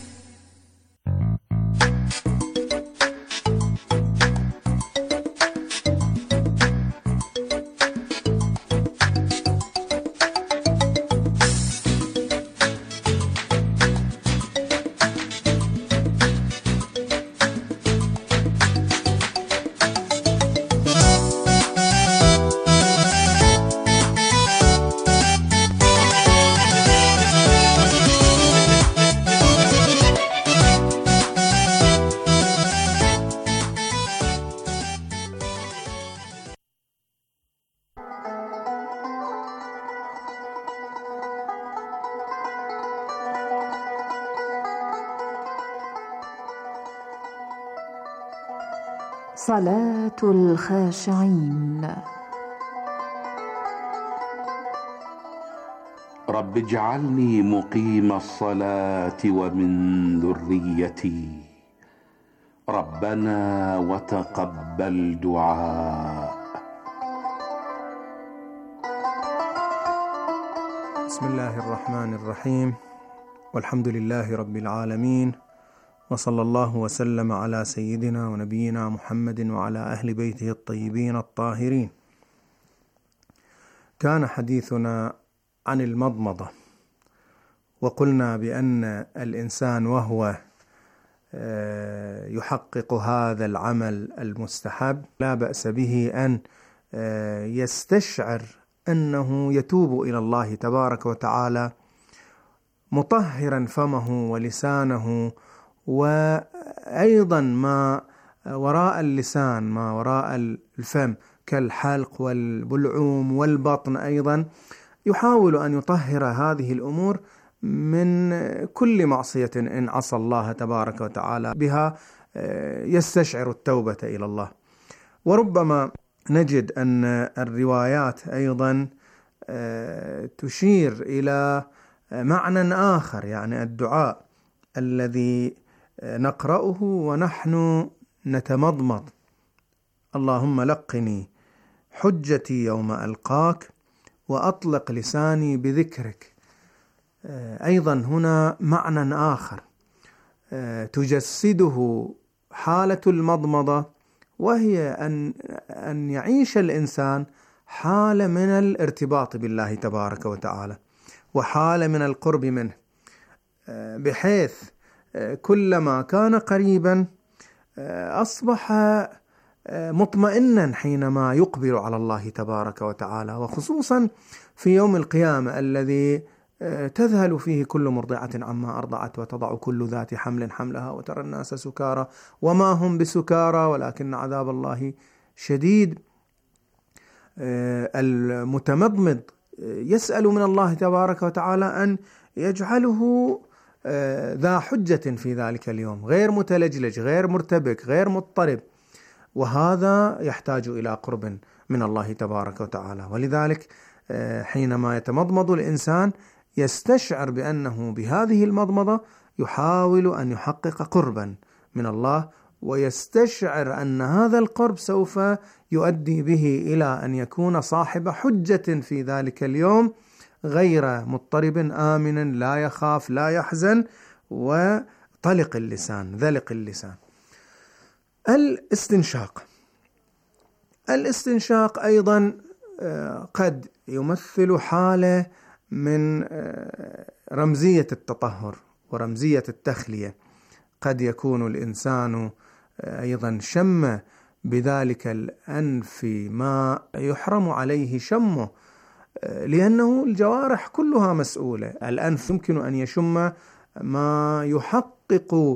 صلاة الخاشعين. رب اجعلني مقيم الصلاة ومن ذريتي، ربنا وتقبل دعاء. بسم الله الرحمن الرحيم، والحمد لله رب العالمين، وصلى الله وسلم على سيدنا ونبينا محمد وعلى أهل بيته الطيبين الطاهرين. كان حديثنا عن المضمضة، وقلنا بأن الإنسان وهو يحقق هذا العمل المستحب لا بأس به أن يستشعر أنه يتوب إلى الله تبارك وتعالى مطهرا فمه ولسانه، وأيضا ما وراء اللسان ما وراء الفم كالحلق والبلعوم والبطن أيضا، يحاول أن يطهر هذه الأمور من كل معصية إن عصى الله تبارك وتعالى بها يستشعر التوبة إلى الله. وربما نجد أن الروايات أيضا تشير إلى معنى آخر، يعني الدعاء الذي نقرأه ونحن نتمضمض: اللهم لقني حجتي يوم ألقاك وأطلق لساني بذكرك. أيضا هنا معنى آخر تجسده حالة المضمضة، وهي أن أن يعيش الإنسان حالة من الارتباط بالله تبارك وتعالى، وحالة من القرب منه، بحيث كلما كان قريبا أصبح مطمئنا حينما يقبل على الله تبارك وتعالى، وخصوصا في يوم القيامة الذي تذهل فيه كل مرضعة عما أرضعت وتضع كل ذات حمل حملها وترى الناس سكارى وما هم بسكارى ولكن عذاب الله شديد. المتمضمض يسأل من الله تبارك وتعالى أن يجعله ذا حجة في ذلك اليوم، غير متلجلج، غير مرتبك، غير مضطرب، وهذا يحتاج إلى قرب من الله تبارك وتعالى. ولذلك حينما يتمضمض الإنسان يستشعر بأنه بهذه المضمضة يحاول أن يحقق قربا من الله، ويستشعر أن هذا القرب سوف يؤدي به إلى أن يكون صاحب حجة في ذلك اليوم، غير مضطرب، آمن، لا يخاف، لا يحزن، وطلق اللسان، ذلق اللسان. الاستنشاق الاستنشاق أيضا قد يمثل حالة من رمزية التطهر ورمزية التخلية. قد يكون الإنسان أيضا شم بذلك الأنف ما يحرم عليه شمه، لأنه الجوارح كلها مسؤولة. الأنف يمكن أن يشم ما يحقق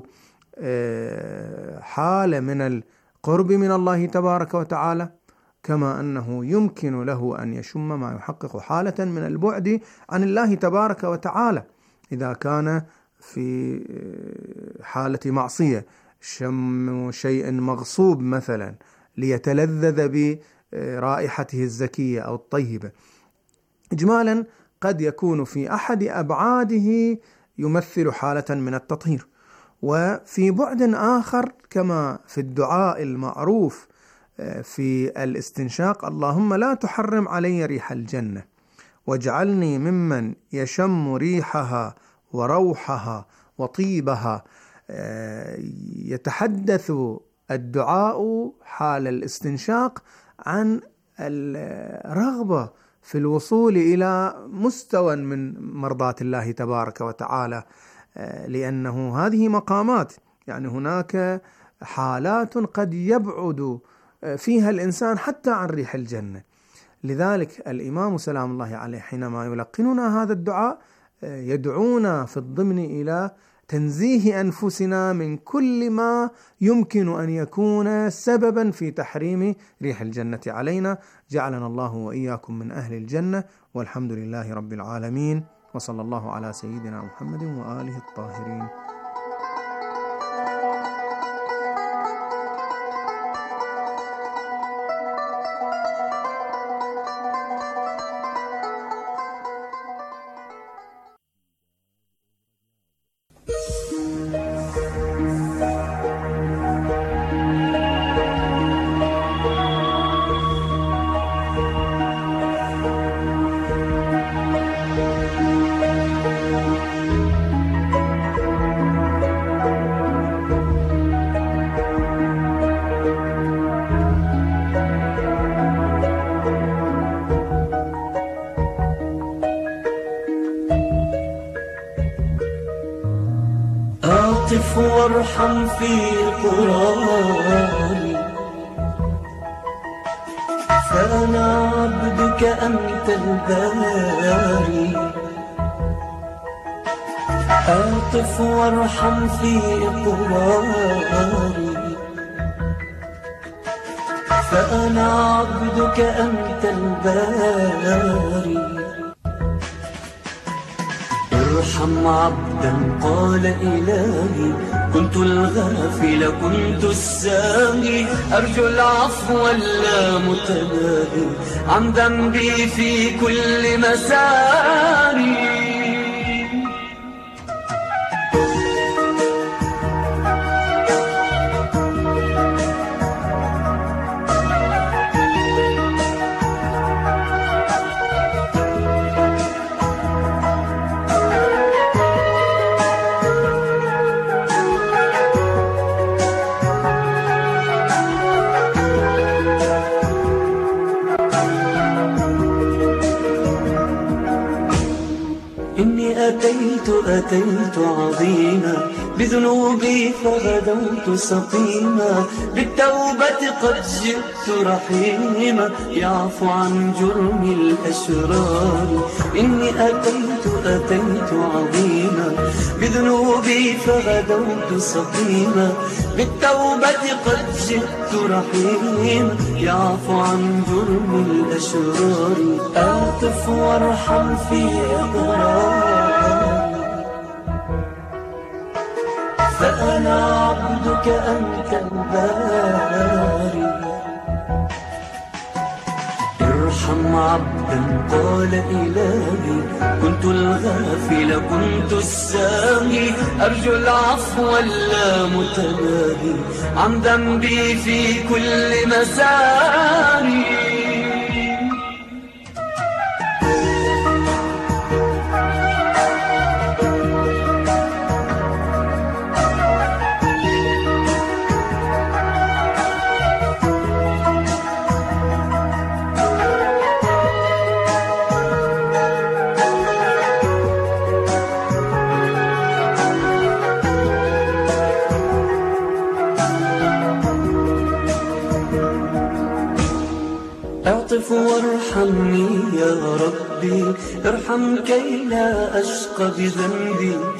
حالة من القرب من الله تبارك وتعالى، كما أنه يمكن له أن يشم ما يحقق حالة من البعد عن الله تبارك وتعالى إذا كان في حالة معصية، شم شيء مغصوب مثلا ليتلذذ برائحته الزكية أو الطيبة. إجمالا قد يكون في أحد أبعاده يمثل حالة من التطهير، وفي بعد آخر كما في الدعاء المعروف في الاستنشاق: اللهم لا تحرم علي ريح الجنة واجعلني ممن يشم ريحها وروحها وطيبها. يتحدث الدعاء حال الاستنشاق عن الرغبة في الوصول إلى مستوى من مرضاة الله تبارك وتعالى، لأنه هذه مقامات، يعني هناك حالات قد يبعد فيها الإنسان حتى عن ريح الجنة. لذلك الإمام سلام الله عليه حينما يلقننا هذا الدعاء يدعونا في الضمن إلى تنزيه أنفسنا من كل ما يمكن أن يكون سببا في تحريم ريح الجنة علينا. جعلنا الله وإياكم من أهل الجنة، والحمد لله رب العالمين، وصلى الله على سيدنا محمد وآله الطاهرين. أعطف وارحم في قراري، فأنا عبدك أنت الباري. أعطف وارحم في قراري، فأنا عبدك أنت الباري. ارحم عبدا قال إلهي كنت الغافل كنت الساهي، أرجو العفو اللامتناهي عن ذنبي في كل مساري. أتيت أتيت عظيما بذنوبي فغدوت سقيما، بالتوبة قد جئت رحيما، يعفو عن جرم الأشرار. إني أتيت أتيت عظيما، بذنوبي فغدوت سقيما، بالتوبة قد جئت رحيما، يعفو عن جرم الأشرار. ألطف وارحم في إقراري، فأنا عبدك أنت الباري. ارحم عبدا قال إلهي، كنت الغافل كنت الساهي، أرجو العفو اللامتناهي عن ذنبي في كل مساري. اعطف وارحمني يا ربي، ارحم كي لا أشقى بذنبي.